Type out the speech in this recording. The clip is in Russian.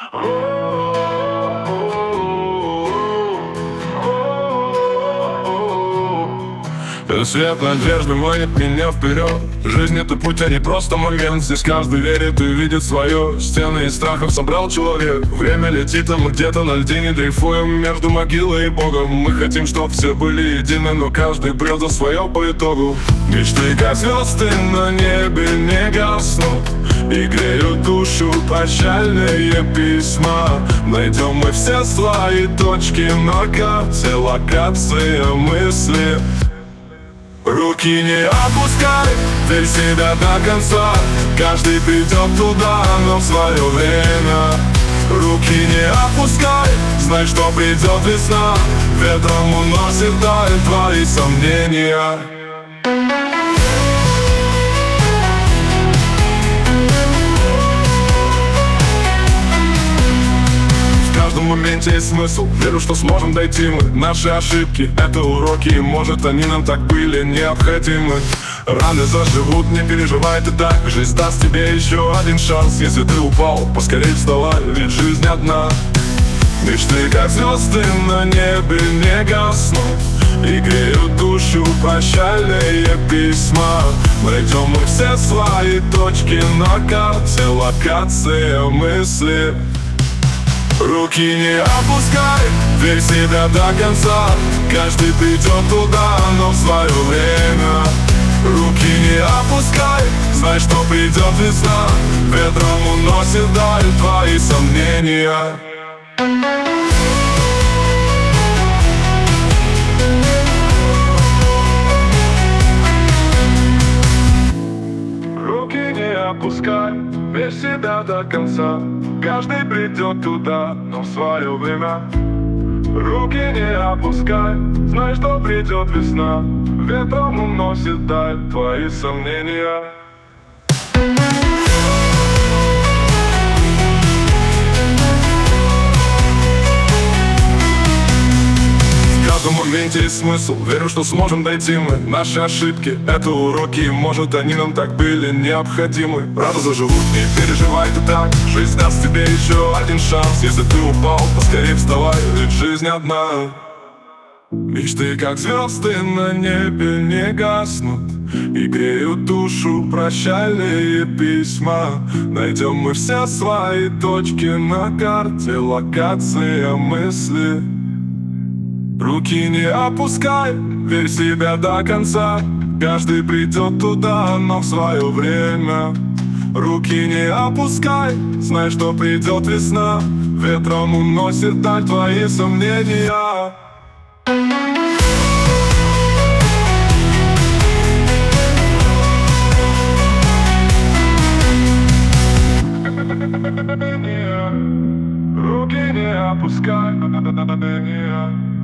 Свет надежды манит меня вперед. Жизнь — это путь, а не просто момент. Здесь каждый верит и видит свое. Стены из страхов собрал человек. Время летит, а мы где-то на льдине дрейфуем между могилой и Богом. Мы хотим, чтоб все были едины, но каждый прет за свое по итогу. Мечты, как звезды на небе, не гаснут и греют душу прощальные письма. Найдем мы все свои точки на карте, локация мысли. Руки не опускай, верь в себя до конца. Каждый придет туда, но в свое время. Руки не опускай, знай, что придет весна. Ветром уносит даль твои сомнения. В каждом моменте есть смысл. Верю, что сможем дойти мы. Наши ошибки — это уроки, и может они нам так были необходимы. Раны заживут, не переживай ты так. Жизнь даст тебе еще один шанс. Если ты упал, поскорей вставай, ведь жизнь одна. Мечты, как звезды на небе, не гаснут и греют душу прощальные письма. Найдем мы все свои точки на карте, локация мысли. Руки не опускай, верь в себя до конца. Каждый придет туда, но в свое время. Руки не опускай, знай, что придет весна. Ветром уносит даль твои сомнения. Руки не опускай, верь в себя до конца. Каждый придет туда, но в свое время. Руки не опускай, знай, что придет весна. Ветром уносит даль твои сомнения. В каждом моменте есть смысл. Верю, что сможем дойти мы. Наши ошибки — это уроки, и может они нам так были необходимы. Рано заживут, не переживай ты так. Жизнь даст тебе еще один шанс. Если ты упал, поскорей вставай, ведь жизнь одна. Мечты, как звезды на небе, не гаснут и греют душу прощальные письма. Найдем мы все свои точки на карте, локация мысли. Руки не опускай, верь в себя до конца. Каждый придет туда, но в свое время. Руки не опускай, знай, что придет весна. Ветром уносит даль твои сомнения. Руки не опускай.